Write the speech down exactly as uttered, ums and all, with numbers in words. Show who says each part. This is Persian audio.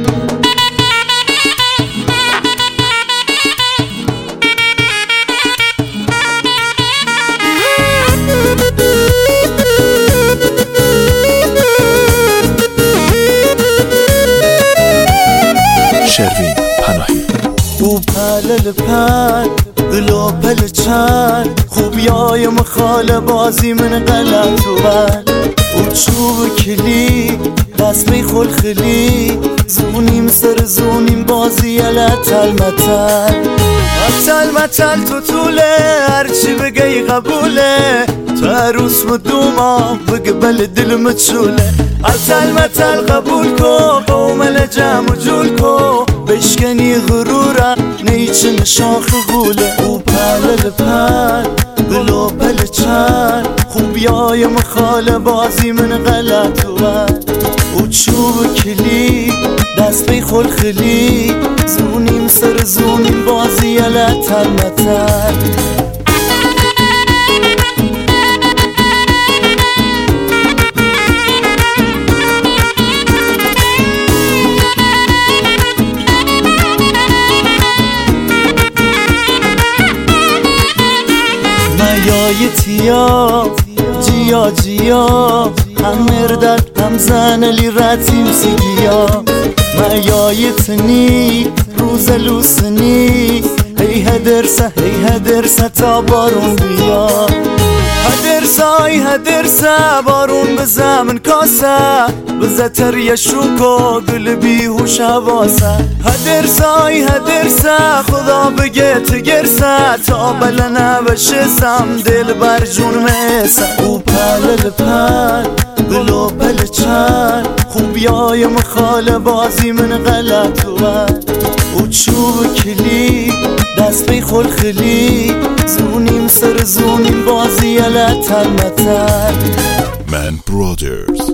Speaker 1: شروین پناهی.
Speaker 2: او پلل پل دلو پل چند خوبیای مخال بازی من غلط و بل او چوب کلی دست می خل خلی زونیم سر زونیم بازی یلتل متل متل متل تو طوله هرچی بگی قبوله تو عروس و دوما بقبل دل متشوله متل متل قبول کو قومل جمع جول کو بشکنی غرورم نیچن شاخ گوله او پلل پل بلو پل چند خوبیای مخال بازی من غلط و بد او چوب کلی دست بی خل خلی زونیم سر زونیم بازی یلتل متل یای تیا جیا جیا هم مردد هم زن لی رتیم سیگیا میای تنی روز لوسنی هی هدرسه هی هدرسه تا بارون بیا هدرسه ای هدرسه بارون بزه من کاسه بزه تر شوکو دل بیهوش حواسه هدرسه ای هدرسه خدا بگه تگرسه تا بلنه بشسم دل بر جون میسه او پلل پل بلو پل چند خوبیای مخال بازی من غلط و بد او چوب کلی دست بی خل خلی زونیم سر زونیم بازی یلتل متل
Speaker 1: من برادرز.